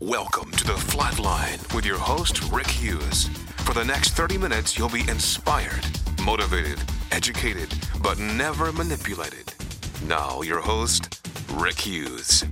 Welcome to The Flatline with your host, Rick Hughes. For the next 30 minutes, you'll be inspired, motivated, educated, but never manipulated. Now, your host, Rick Hughes.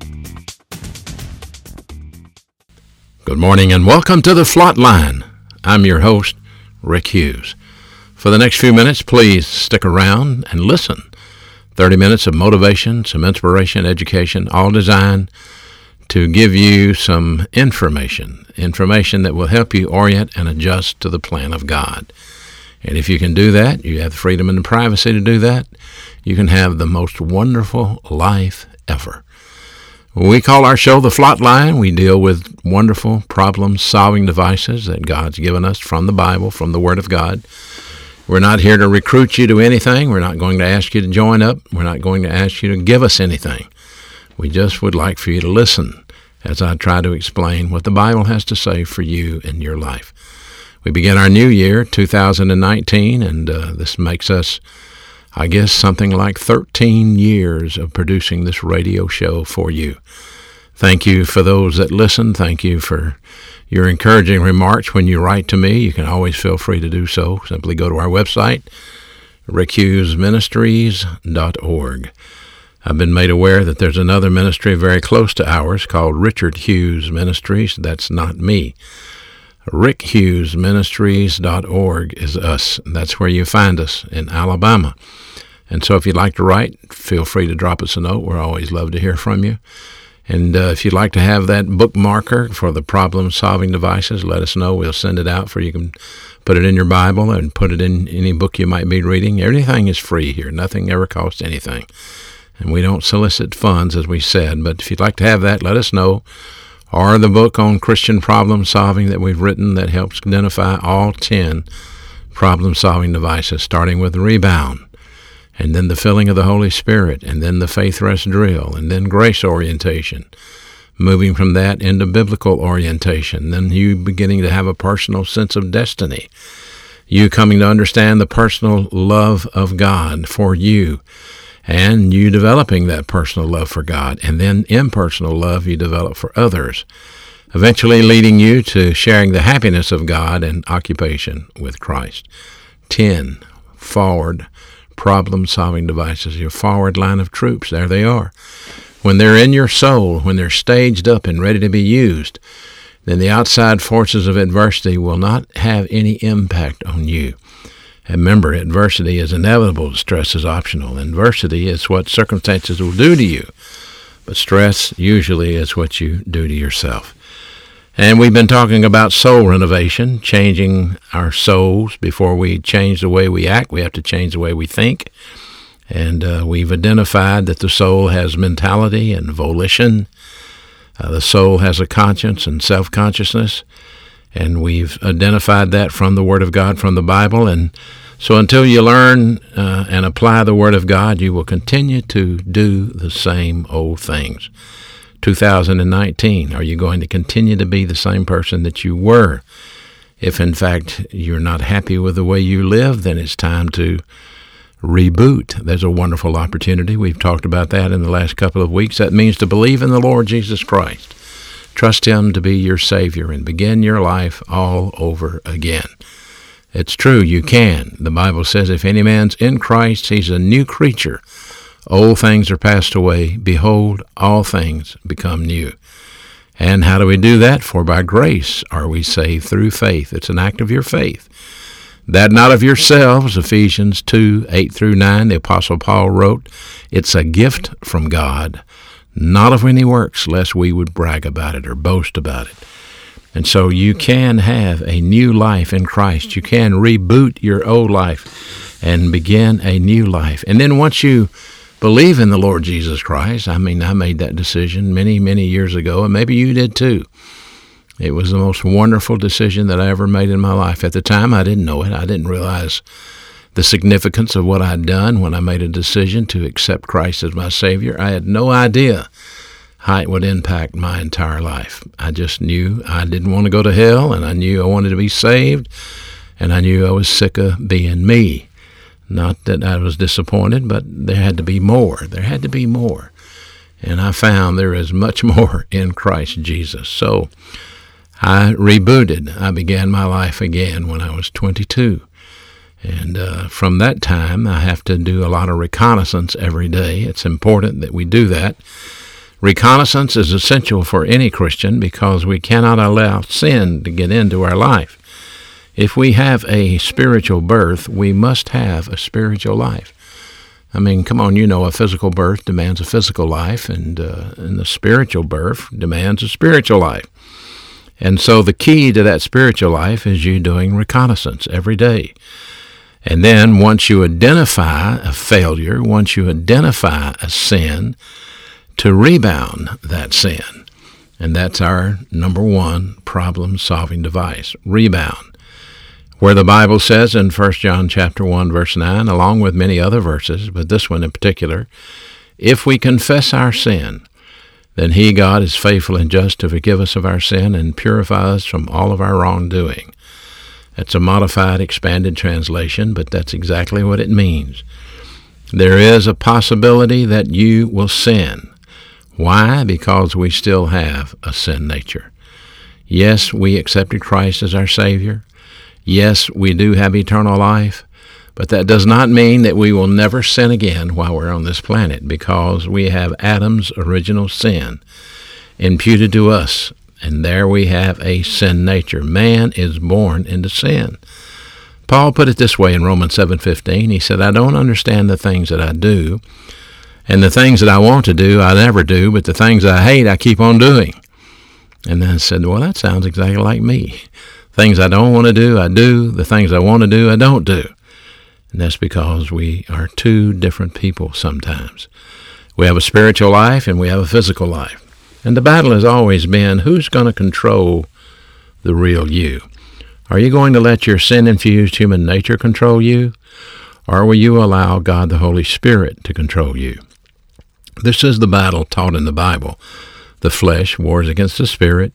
Good morning and welcome to The Flatline. I'm your host, Rick Hughes. For the next few minutes, please stick around and listen. 30 minutes of motivation, some inspiration, education, all designed to give you some information that will help you orient and adjust to the plan of God. And if you can do that, you have the freedom and the privacy to do that, you can have the most wonderful life ever. We call our show The Flatline. We deal with wonderful problem-solving devices that God's given us from the Bible, from the Word of God. We're not here to recruit you to anything. We're not going to ask you to join up. We're not going to ask you to give us anything. We just would like for you to listen as I try to explain what the Bible has to say for you in your life. We begin our new year, 2019, and this makes us, I guess, something like 13 years of producing this radio show for you. Thank you for those that listen. Thank you for your encouraging remarks when you write to me. You can always feel free to do so. Simply go to our website, rickhughesministries.org. I've been made aware that there's another ministry very close to ours called Richard Hughes Ministries. That's not me. rickhughesministries.org is us. That's where you find us in Alabama. And so if you'd like to write, feel free to drop us a note. We're always love to hear from you. And if you'd like to have that bookmarker for the problem-solving devices, let us know. We'll send it out for you. You can put it in your Bible and put it in any book you might be reading. Everything is free here. Nothing ever costs anything. And we don't solicit funds, as we said. But if you'd like to have that, let us know. Or the book on Christian problem-solving that we've written that helps identify all 10 problem-solving devices, starting with rebound, and then the filling of the Holy Spirit, and then the faith rest drill, and then grace orientation, moving from that into biblical orientation, then you beginning to have a personal sense of destiny, you coming to understand the personal love of God for you, and you developing that personal love for God, and then impersonal love you develop for others, eventually leading you to sharing the happiness of God and occupation with Christ. 10 forward problem-solving devices, your forward line of troops. There they are. When they're in your soul, when they're staged up and ready to be used, then the outside forces of adversity will not have any impact on you. And remember, adversity is inevitable. Stress is optional. Adversity is what circumstances will do to you, but stress usually is what you do to yourself. And we've been talking about soul renovation, changing our souls. Before we change the way we act, we have to change the way we think. And we've identified that the soul has mentality and volition. The soul has a conscience and self-consciousness. And we've identified that from the Word of God, from the Bible. And so until you learn and apply the Word of God, you will continue to do the same old things. 2019, are you going to continue to be the same person that you were? If, in fact, you're not happy with the way you live, then it's time to reboot. There's a wonderful opportunity. We've talked about that in the last couple of weeks. That means to believe in the Lord Jesus Christ. Trust Him to be your Savior and begin your life all over again. It's true, you can. The Bible says, if any man's in Christ, he's a new creature. Old things are passed away. Behold, all things become new. And how do we do that? For by grace are we saved through faith. It's an act of your faith. That not of yourselves, Ephesians 2:8-9, the Apostle Paul wrote, it's a gift from God, not of any works, lest we would brag about it or boast about it. And so you can have a new life in Christ. You can reboot your old life and begin a new life. And then once you believe in the Lord Jesus Christ, I made that decision many, many years ago, and maybe you did too. It was the most wonderful decision that I ever made in my life. At the time, I didn't know it. I didn't realize the significance of what I'd done when I made a decision to accept Christ as my Savior. I had no idea how it would impact my entire life. I just knew I didn't want to go to hell, and I knew I wanted to be saved, and I knew I was sick of being me. Not that I was disappointed, but there had to be more. There had to be more. and I found there is much more in Christ Jesus. So I rebooted. I began my life again when I was 22. And from that time, I have to do a lot of reconnaissance every day. It's important that we do that. Reconnaissance is essential for any Christian because we cannot allow sin to get into our life. If we have a spiritual birth, we must have a spiritual life. I mean, come on, a physical birth demands a physical life, and the spiritual birth demands a spiritual life. And so the key to that spiritual life is you doing reconnaissance every day. And then once you identify a failure, once you identify a sin, to rebound that sin. And that's our number one problem-solving device, rebound. Where the Bible says in 1 John chapter 1, verse 9, along with many other verses, but this one in particular, if we confess our sin, then he, God, is faithful and just to forgive us of our sin and purify us from all of our wrongdoing. That's a modified, expanded translation, but that's exactly what it means. There is a possibility that you will sin. Why? Because we still have a sin nature. Yes, we accepted Christ as our Savior. Yes, we do have eternal life, but that does not mean that we will never sin again while we're on this planet, because we have Adam's original sin imputed to us. And there we have a sin nature. Man is born into sin. Paul put it this way in Romans 7:15. He said, I don't understand the things that I do, and the things that I want to do, I never do, but the things I hate, I keep on doing. And then I said, well, that sounds exactly like me. Things I don't want to do, I do. The things I want to do, I don't do. And that's because we are two different people sometimes. We have a spiritual life and we have a physical life. And the battle has always been, who's going to control the real you? Are you going to let your sin-infused human nature control you? Or will you allow God the Holy Spirit to control you? This is the battle taught in the Bible. The flesh wars against the Spirit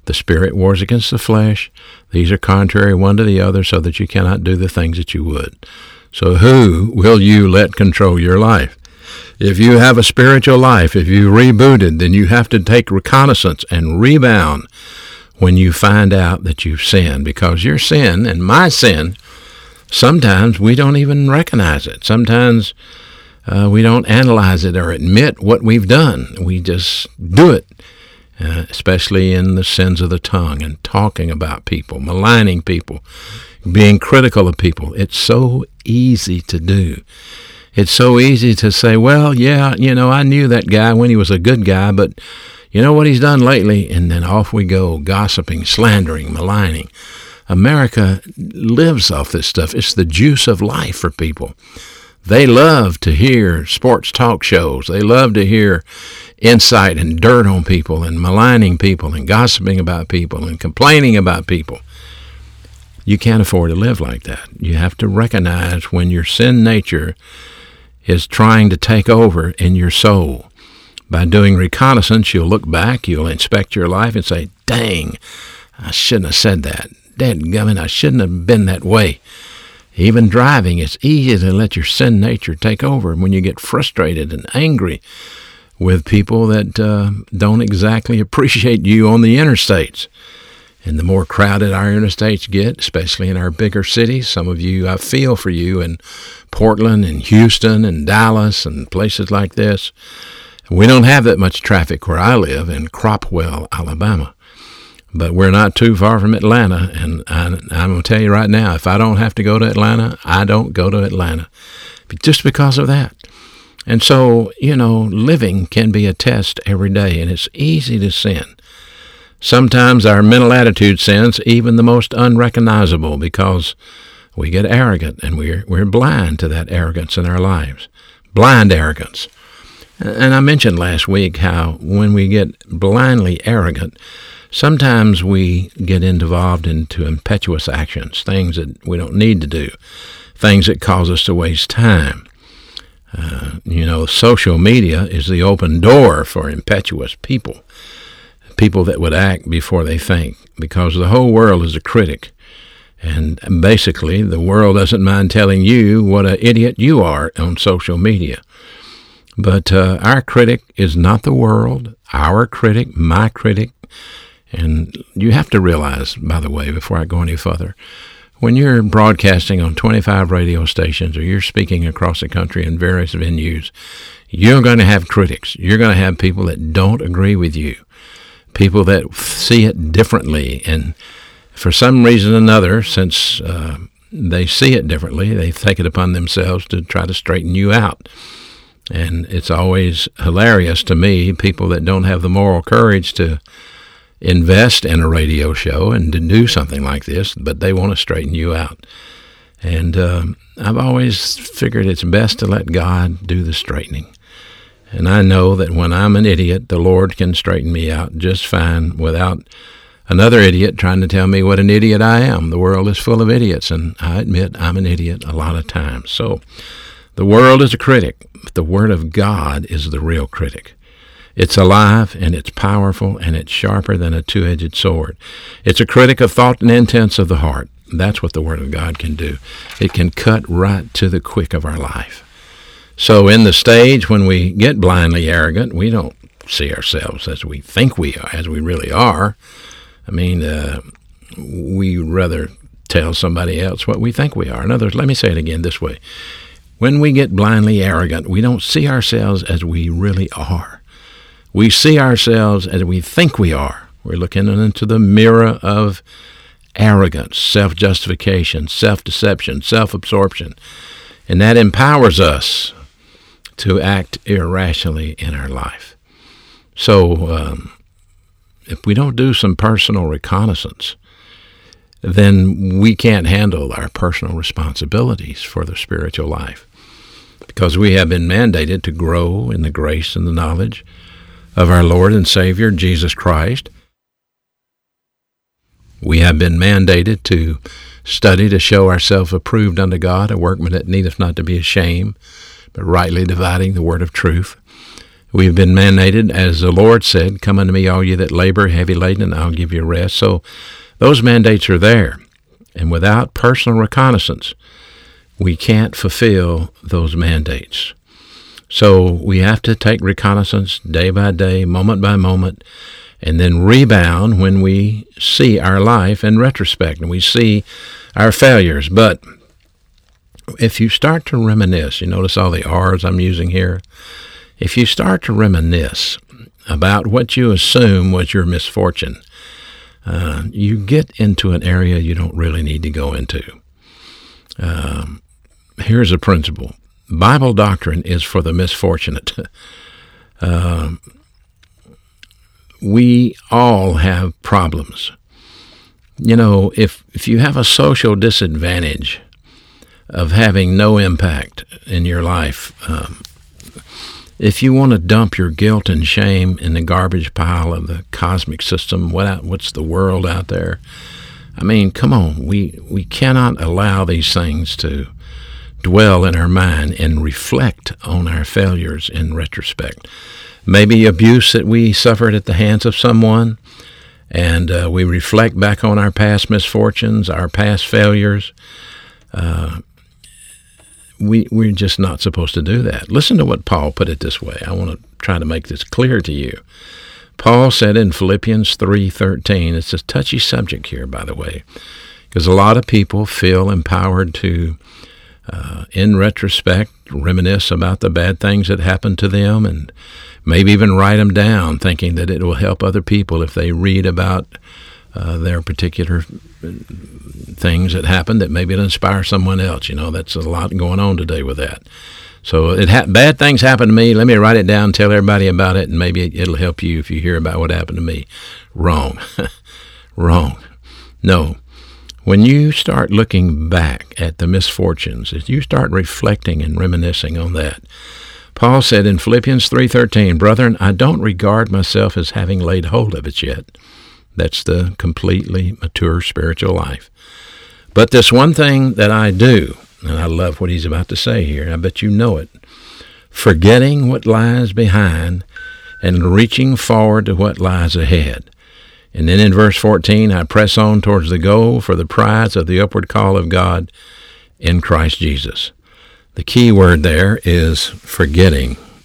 wars against the flesh. These are contrary one to the other, so that you cannot do the things that you would. So who will you let control your life? If you have a spiritual life, if you rebooted, then you have to take reconnaissance and rebound when you find out that you've sinned. Because your sin and my sin, sometimes we don't even recognize it. Sometimes we don't analyze it or admit what we've done. We just do it, especially in the sins of the tongue and talking about people, maligning people, being critical of people. It's so easy to do. It's so easy to say, well, yeah, I knew that guy when he was a good guy, but you know what he's done lately? And then off we go, gossiping, slandering, maligning. America lives off this stuff. It's the juice of life for people. They love to hear sports talk shows. They love to hear insight and dirt on people and maligning people and gossiping about people and complaining about people. You can't afford to live like that. You have to recognize when your sin nature is trying to take over in your soul. By doing reconnaissance, you'll look back, you'll inspect your life and say, dang, I shouldn't have said that. Dadgummit, I shouldn't have been that way. Even driving, it's easy to let your sin nature take over when you get frustrated and angry with people that don't exactly appreciate you on the interstates. And the more crowded our interstates get, especially in our bigger cities, some of you, I feel for you in Portland and Houston and Dallas and places like this. We don't have that much traffic where I live in Cropwell, Alabama. But we're not too far from Atlanta, and I'm going to tell you right now, if I don't have to go to Atlanta, I don't go to Atlanta, just because of that. And so, living can be a test every day, and it's easy to sin. Sometimes our mental attitude sins even the most unrecognizable because we get arrogant, and we're blind to that arrogance in our lives. Blind arrogance. And I mentioned last week how when we get blindly arrogant, sometimes we get involved into impetuous actions, things that we don't need to do, things that cause us to waste time. Social media is the open door for impetuous people that would act before they think, because the whole world is a critic. And basically, the world doesn't mind telling you what an idiot you are on social media. But our critic is not the world. Our critic, my critic. And you have to realize, by the way, before I go any further, when you're broadcasting on 25 radio stations or you're speaking across the country in various venues, you're going to have critics. You're going to have people that don't agree with you, people that see it differently. And for some reason or another, since they see it differently, they take it upon themselves to try to straighten you out. And it's always hilarious to me, people that don't have the moral courage to invest in a radio show and to do something like this, but they want to straighten you out. And I've always figured it's best to let God do the straightening. And I know that when I'm an idiot, the Lord can straighten me out just fine without another idiot trying to tell me what an idiot I am. The world is full of idiots, and I admit I'm an idiot a lot of times. So the world is a critic, but the Word of God is the real critic. It's alive, and it's powerful, and it's sharper than a two-edged sword. It's a critic of thought and intents of the heart. That's what the Word of God can do. It can cut right to the quick of our life. So in the stage when we get blindly arrogant, we don't see ourselves as we think we are, as we really are. I mean, we rather tell somebody else what we think we are. In other words, let me say it again this way. When we get blindly arrogant, we don't see ourselves as we really are. We see ourselves as we think we are. We're looking into the mirror of arrogance, self-justification, self-deception, self-absorption. And that empowers us to act irrationally in our life. So if we don't do some personal reconnaissance, then we can't handle our personal responsibilities for the spiritual life, because we have been mandated to grow in the grace and the knowledge of our Lord and Savior, Jesus Christ. We have been mandated to study to show ourselves approved unto God, a workman that needeth not to be ashamed, but rightly dividing the word of truth. We have been mandated, as the Lord said, come unto me, all ye that labor, heavy laden, and I'll give you rest. So those mandates are there. And without personal reconnaissance, we can't fulfill those mandates. So we have to take reconnaissance day by day, moment by moment, and then rebound when we see our life in retrospect and we see our failures. But if you start to reminisce, you notice all the R's I'm using here, if you start to reminisce about what you assume was your misfortune, you get into an area you don't really need to go into. Here's a principle. Bible doctrine is for the misfortunate. We all have problems. You know, if you have a social disadvantage of having no impact in your life, if you want to dump your guilt and shame in the garbage pile of the cosmic system, what's the world out there? I mean, come on, we cannot allow these things to dwell in our mind and reflect on our failures in retrospect. Maybe abuse that we suffered at the hands of someone, and we reflect back on our past misfortunes, our past failures. We're just not supposed to do that. Listen to what Paul put it this way. I want to try to make this clear to you. Paul said in Philippians 3:13, it's a touchy subject here, by the way, because a lot of people feel empowered to in retrospect, reminisce about the bad things that happened to them and maybe even write them down, thinking that it will help other people if they read about their particular things that happened, that maybe it'll inspire someone else. You know, that's a lot going on today with that. So bad things happen to me. Let me write it down, tell everybody about it, and maybe it'll help you if you hear about what happened to me. Wrong. Wrong. No. When you start looking back at the misfortunes, if you start reflecting and reminiscing on that, Paul said in Philippians 3:13, brethren, I don't regard myself as having laid hold of it yet. That's the completely mature spiritual life. But this one thing that I do, and I love what he's about to say here, I bet you know it, forgetting what lies behind and reaching forward to what lies ahead. And then in verse 14, I press on towards the goal for the prize of the upward call of God in Christ Jesus. The key word there is forgetting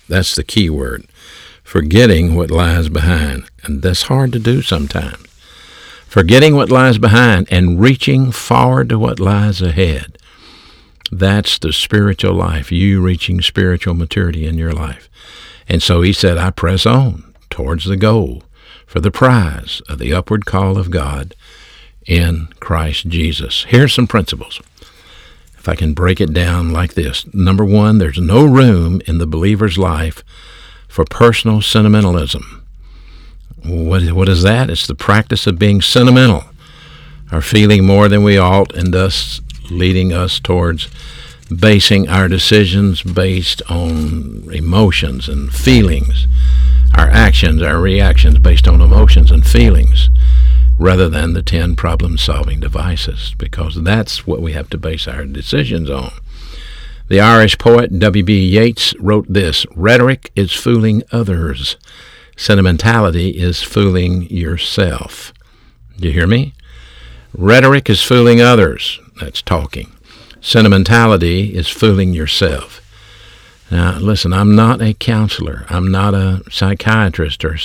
That's the key word. Forgetting what lies behind. And that's hard to do sometimes. Forgetting what lies behind and reaching forward to what lies ahead. That's the spiritual life, you reaching spiritual maturity in your life. And so he said, I press on towards the goal for the prize of the upward call of God in Christ Jesus. Here's some principles. If I can break it down like this. Number one, there's no room in the believer's life for personal sentimentalism. What is that? It's the practice of being sentimental, or feeling more than we ought, and thus leading us towards basing our decisions based on emotions and feelings, our actions, our reactions based on emotions and feelings, rather than the 10 problem-solving devices, because that's what we have to base our decisions on. The Irish poet W.B. Yeats wrote this: rhetoric is fooling others. Sentimentality is fooling yourself. Do you hear me? Rhetoric is fooling others. That's talking. Sentimentality is fooling yourself. Now, listen, I'm not a counselor. I'm not a psychiatrist or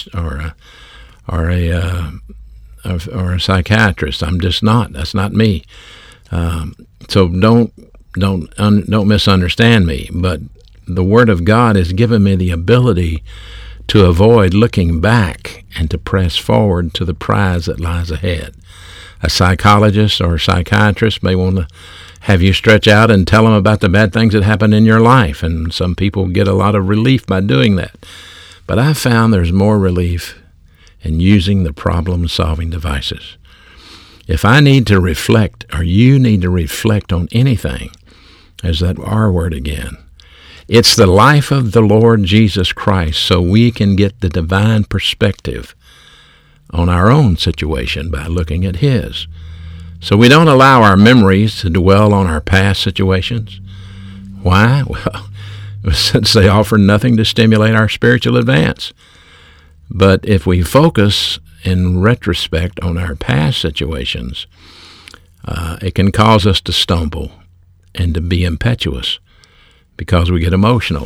a psychiatrist. I'm just not. That's not me. So don't misunderstand me. But the Word of God has given me the ability to avoid looking back and to press forward to the prize that lies ahead. A psychologist or a psychiatrist may want to have you stretch out and tell them about the bad things that happen in your life, and some people get a lot of relief by doing that. But I've found there's more relief in using the problem-solving devices. If I need to reflect, or you need to reflect on anything, there's that R word again. It's the life of the Lord Jesus Christ, so we can get the divine perspective on our own situation by looking at His. So we don't allow our memories to dwell on our past situations. Why? Well, since they offer nothing to stimulate our spiritual advance. But if we focus in retrospect on our past situations, it can cause us to stumble and to be impetuous because we get emotional.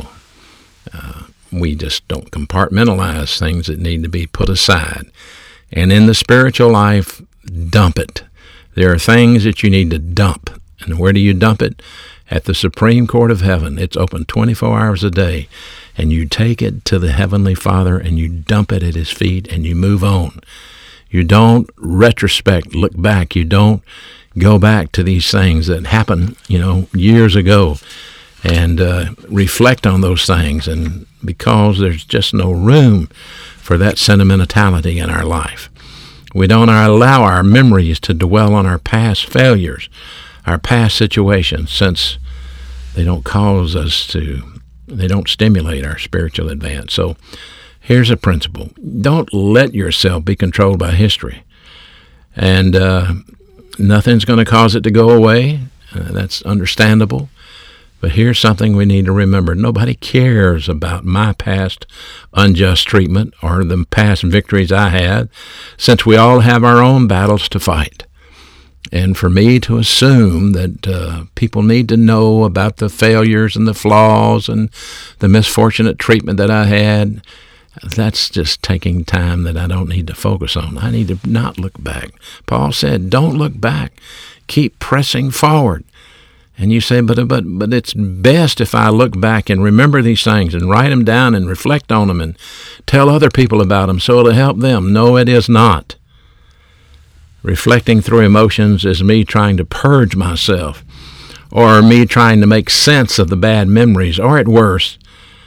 We just don't compartmentalize things that need to be put aside. And in the spiritual life, dump it. There are things that you need to dump. And where do you dump it? At the Supreme Court of Heaven. It's open 24 hours a day. And you take it to the Heavenly Father and you dump it at His feet and you move on. You don't retrospect, look back. You don't go back to these things that happened, years ago and reflect on those things. And because there's just no room for that sentimentality in our life. We don't allow our memories to dwell on our past failures, our past situations, since they don't they don't stimulate our spiritual advance. So here's a principle. Don't let yourself be controlled by history. And nothing's going to cause it to go away. That's understandable. But here's something we need to remember. Nobody cares about my past unjust treatment or the past victories I had, since we all have our own battles to fight. And for me to assume that people need to know about the failures and the flaws and the misfortunate treatment that I had, that's just taking time that I don't need to focus on. I need to not look back. Paul said, don't look back. Keep pressing forward. And you say, but it's best if I look back and remember these things and write them down and reflect on them and tell other people about them so it'll help them. No, it is not. Reflecting through emotions is me trying to purge myself, or me trying to make sense of the bad memories, or at worst,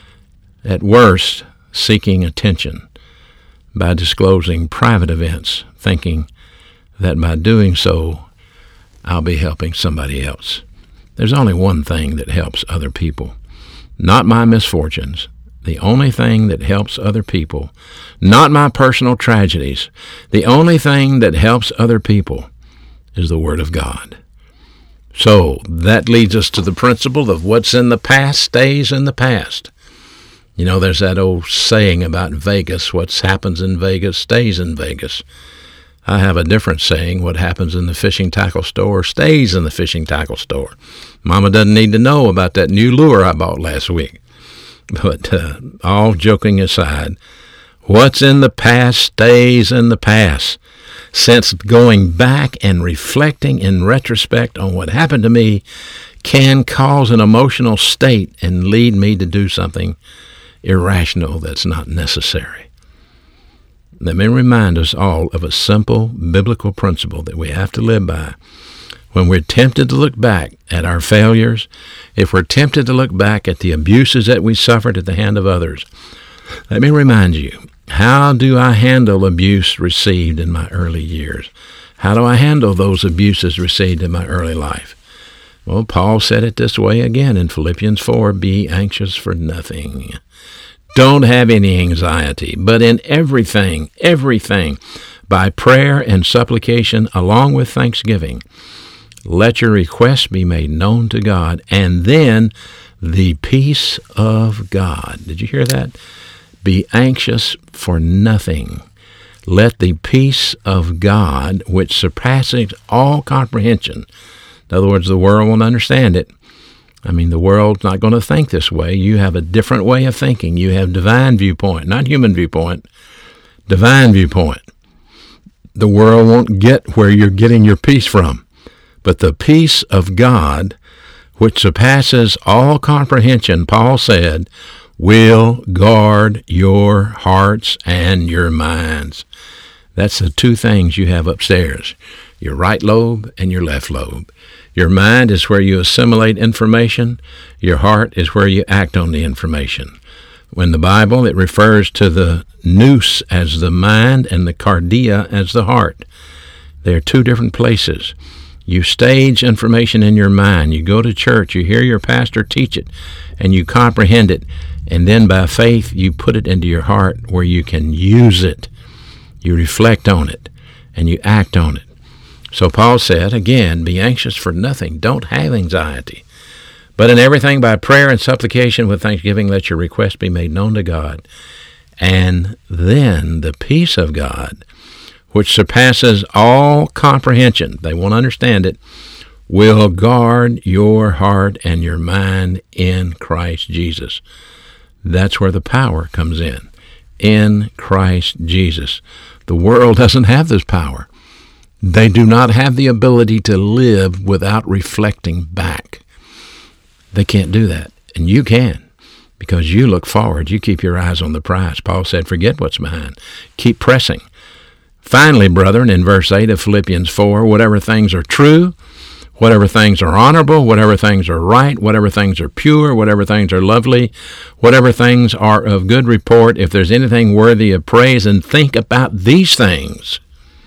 seeking attention by disclosing private events, thinking that by doing so, I'll be helping somebody else. There's only one thing that helps other people, not my misfortunes. The only thing that helps other people, not my personal tragedies. The only thing that helps other people is the Word of God. So that leads us to the principle of what's in the past stays in the past. There's that old saying about Vegas, what happens in Vegas stays in Vegas. I have a different saying, what happens in the fishing tackle store stays in the fishing tackle store. Mama doesn't need to know about that new lure I bought last week. But all joking aside, what's in the past stays in the past. Since going back and reflecting in retrospect on what happened to me can cause an emotional state and lead me to do something irrational that's not necessary. Let me remind us all of a simple biblical principle that we have to live by. When we're tempted to look back at our failures, if we're tempted to look back at the abuses that we suffered at the hand of others, let me remind you, how do I handle abuse received in my early years? How do I handle those abuses received in my early life? Well, Paul said it this way again in Philippians 4, be anxious for nothing. Don't have any anxiety, but in everything, by prayer and supplication along with thanksgiving, let your requests be made known to God, and then the peace of God. Did you hear that? Be anxious for nothing. Let the peace of God, which surpasses all comprehension. In other words, the world won't understand it. I mean, the world's not going to think this way. You have a different way of thinking. You have divine viewpoint, not human viewpoint, divine viewpoint. The world won't get where you're getting your peace from. But the peace of God, which surpasses all comprehension, Paul said, will guard your hearts and your minds. That's the two things you have upstairs, your right lobe and your left lobe. Your mind is where you assimilate information. Your heart is where you act on the information. In the Bible, it refers to the nous as the mind and the cardia as the heart. They're two different places. You stage information in your mind. You go to church, you hear your pastor teach it, and you comprehend it. And then by faith, you put it into your heart where you can use it. You reflect on it, and you act on it. So Paul said, again, be anxious for nothing. Don't have anxiety. But in everything by prayer and supplication with thanksgiving, let your requests be made known to God. And then the peace of God, which surpasses all comprehension, they won't understand it, will guard your heart and your mind in Christ Jesus. That's where the power comes in Christ Jesus. The world doesn't have this power. They do not have the ability to live without reflecting back. They can't do that, and you can, because you look forward. You keep your eyes on the prize. Paul said, forget what's behind. Keep pressing. Finally, brethren, in verse 8 of Philippians 4, whatever things are true, whatever things are honorable, whatever things are right, whatever things are pure, whatever things are lovely, whatever things are of good report, if there's anything worthy of praise, and think about these things.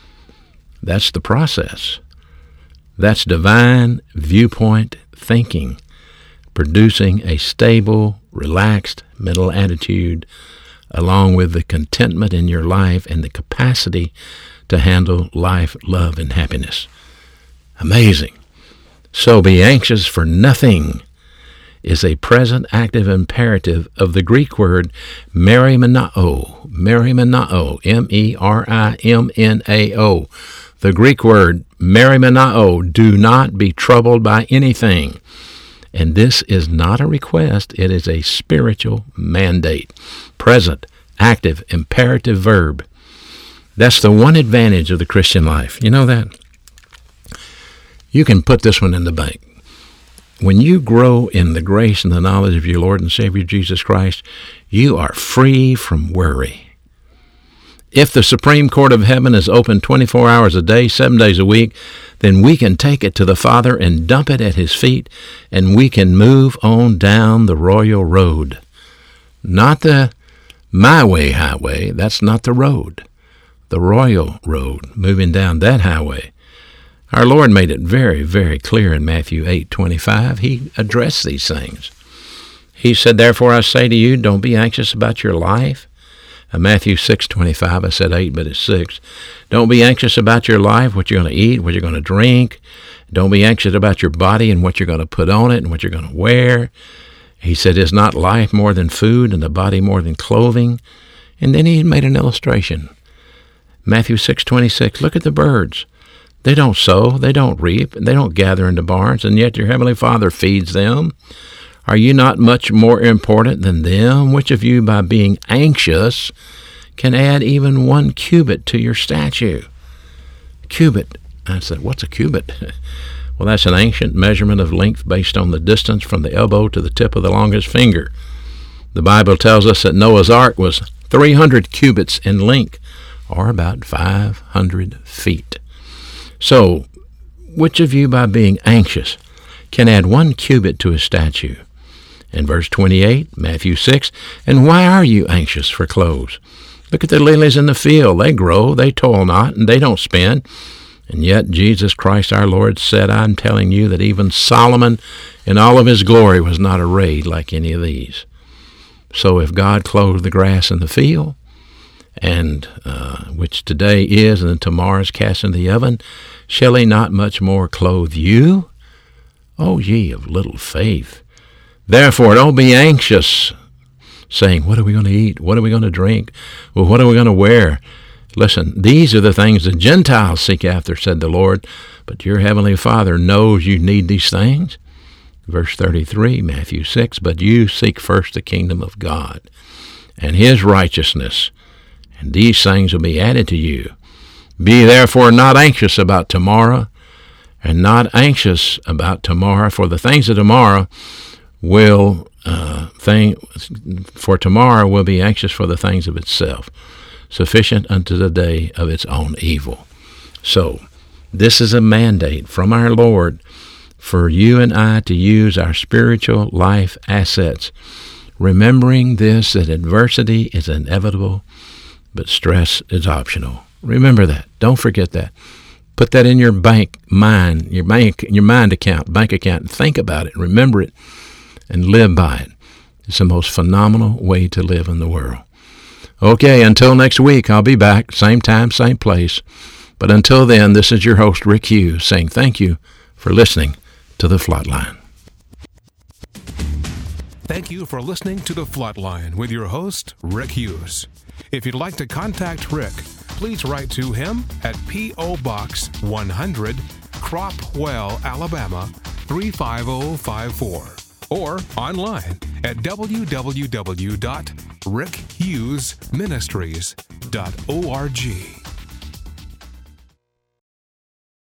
That's the process. That's divine viewpoint thinking, producing a stable, relaxed mental attitude, along with the contentment in your life and the capacity to handle life, love, and happiness. Amazing. So be anxious for nothing is a present active imperative of the Greek word merimenao, M-E-R-I-M-N-A-O. The Greek word merimenao, do not be troubled by anything. And this is not a request, it is a spiritual mandate. Present, active, imperative verb. That's the one advantage of the Christian life. You know that? You can put this one in the bank. When you grow in the grace and the knowledge of your Lord and Savior Jesus Christ, you are free from worry. If the Supreme Court of Heaven is open 24 hours a day, 7 days a week, then we can take it to the Father and dump it at His feet, and we can move on down the royal road. Not the my way highway, that's not the road. The royal road, moving down that highway. Our Lord made it very, very clear in Matthew 8:25. He addressed these things. He said, therefore I say to you, don't be anxious about your life. Matthew 6:25, I said 8, but it's 6. Don't be anxious about your life, what you're going to eat, what you're going to drink. Don't be anxious about your body and what you're going to put on it and what you're going to wear. He said, is not life more than food and the body more than clothing? And then he made an illustration. Matthew 6:26, look at the birds. They don't sow, they don't reap, and they don't gather into barns, and yet your heavenly Father feeds them. Are you not much more important than them? Which of you, by being anxious, can add even 1 cubit to your stature? Cubit. I said, what's a cubit? Well, that's an ancient measurement of length based on the distance from the elbow to the tip of the longest finger. The Bible tells us that Noah's Ark was 300 cubits in length, or about 500 feet. So, which of you, by being anxious, can add 1 cubit to his stature? In verse 28, Matthew 6, and why are you anxious for clothes? Look at the lilies in the field. They grow, they toil not, and they don't spin. And yet Jesus Christ our Lord said, I'm telling you that even Solomon in all of his glory was not arrayed like any of these. So if God clothed the grass in the field, and which today is and tomorrow is cast in the oven, shall he not much more clothe you? O ye of little faith. Therefore don't be anxious, saying, what are we going to eat? What are we going to drink? Well, what are we going to wear? Listen, these are the things the Gentiles seek after, said the Lord, but your heavenly Father knows you need these things. Verse 33, Matthew 6, but you seek first the kingdom of God and his righteousness, and these things will be added to you. Be therefore not anxious about tomorrow, and not anxious about tomorrow, for the things of tomorrow will for tomorrow will be anxious for the things of itself. Sufficient unto the day of its own evil. So, this is a mandate from our Lord for you and I to use our spiritual life assets, remembering this, that adversity is inevitable, but stress is optional. Remember that. Don't forget that. Put that in your bank account, and think about it, remember it, and live by it. It's the most phenomenal way to live in the world. Okay, until next week, I'll be back, same time, same place. But until then, this is your host, Rick Hughes, saying thank you for listening to The Flatline. Thank you for listening to The Flatline with your host, Rick Hughes. If you'd like to contact Rick, please write to him at P.O. Box 100, Cropwell, Alabama 35054, or online at www.rickhughesministries.org.